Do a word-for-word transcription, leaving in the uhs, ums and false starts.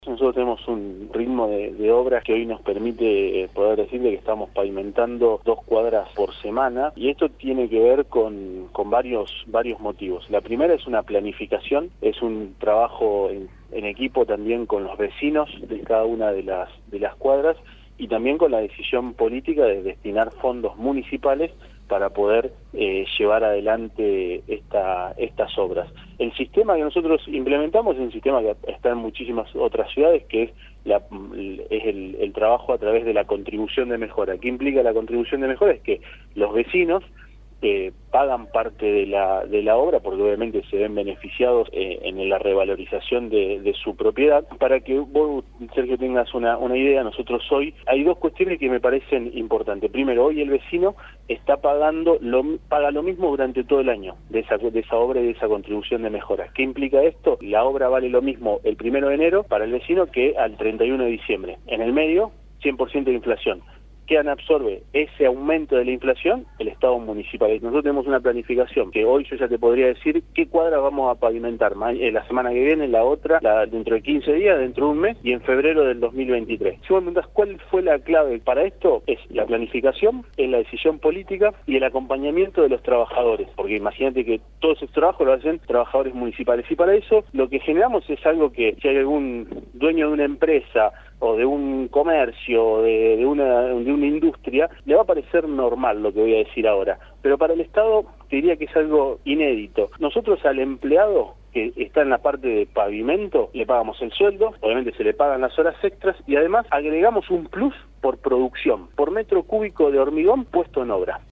Nosotros tenemos un ritmo de, de obras que hoy nos permite poder decirle que estamos pavimentando dos cuadras por semana, y esto tiene que ver con, con varios, varios motivos. La primera es una planificación, es un trabajo en, en equipo también con los vecinos de cada una de las, de las cuadras, y también con la decisión política de destinar fondos municipales para poder eh, llevar adelante esta, estas obras. El sistema que nosotros implementamos es un sistema que está en muchísimas otras ciudades, que es, la, es el, el trabajo a través de la contribución de mejora. ¿Qué implica la contribución de mejora? Es que los vecinos eh, pagan parte de la, de la obra, porque obviamente se ven beneficiados eh, en la revalorización de, de su propiedad. Para que vos, Sergio, tengas una, una idea, nosotros hoy hay dos cuestiones que me parecen importantes. Primero, hoy el vecino está pagando lo, paga lo mismo durante todo el año de esa, de esa obra y de esa contribución de mejora. ¿Qué implica esto? La obra vale lo mismo el primero de enero para el vecino que al treinta y uno de diciembre. En el medio, cien por ciento de inflación. ¿Quién absorbe ese aumento de la inflación? El Estado municipal. Nosotros tenemos una planificación que hoy yo ya te podría decir qué cuadra vamos a pavimentar la semana que viene, la otra, la, dentro de quince días, dentro de un mes y en febrero del dos mil veintitrés. Si vos me preguntás cuál fue la clave para esto, es la planificación, es la decisión política y el acompañamiento de los trabajadores, porque imagínate que todos esos trabajos lo hacen trabajadores municipales, y para eso lo que generamos es algo que si hay algún dueño de una empresa o de un comercio, de, de, una, de una industria, le va a parecer normal lo que voy a decir ahora. Pero para el Estado te diría que es algo inédito. Nosotros al empleado que está en la parte de pavimento, le pagamos el sueldo, obviamente se le pagan las horas extras, y además agregamos un plus por producción, por metro cúbico de hormigón puesto en obra.